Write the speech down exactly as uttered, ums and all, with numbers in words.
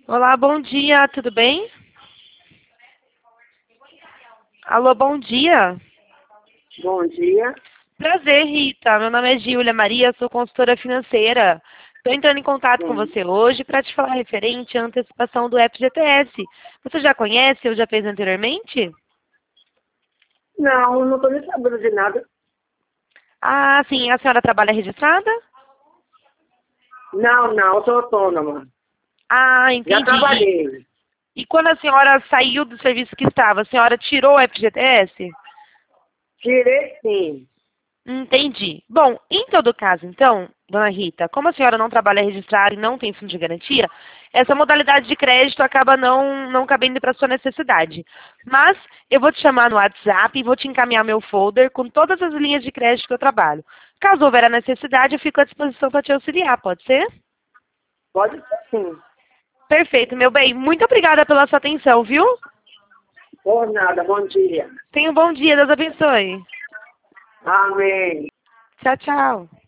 Olá, bom dia, tudo bem? Alô, bom dia. Bom dia. Prazer, Rita. Meu nome é Giulia Maria, sou consultora financeira. Estou entrando em contato com Sim. você hoje para te falar referente à antecipação do F G T S. Você já conhece ou já fez anteriormente? Não, não estou nem sabendo de nada. Ah, sim. A senhora trabalha registrada? Não, não, eu sou autônoma. Ah, Já entendi. trabalhei. E quando a senhora saiu do serviço que estava, a senhora tirou o F G T S? Tirei sim. Entendi. Bom, em todo caso, então, dona Rita, como a senhora não trabalha registrada e não tem fundo de garantia, essa modalidade de crédito acaba não, não cabendo para sua necessidade. Mas eu vou te chamar no WhatsApp e vou te encaminhar meu folder com todas as linhas de crédito que eu trabalho. Caso houver a necessidade, eu fico à disposição para te auxiliar, pode ser? Pode ser sim. Perfeito, meu bem. Muito obrigada pela sua atenção, viu? Por nada, bom dia. Tenha um bom dia, Deus abençoe. Amém. Tchau, tchau.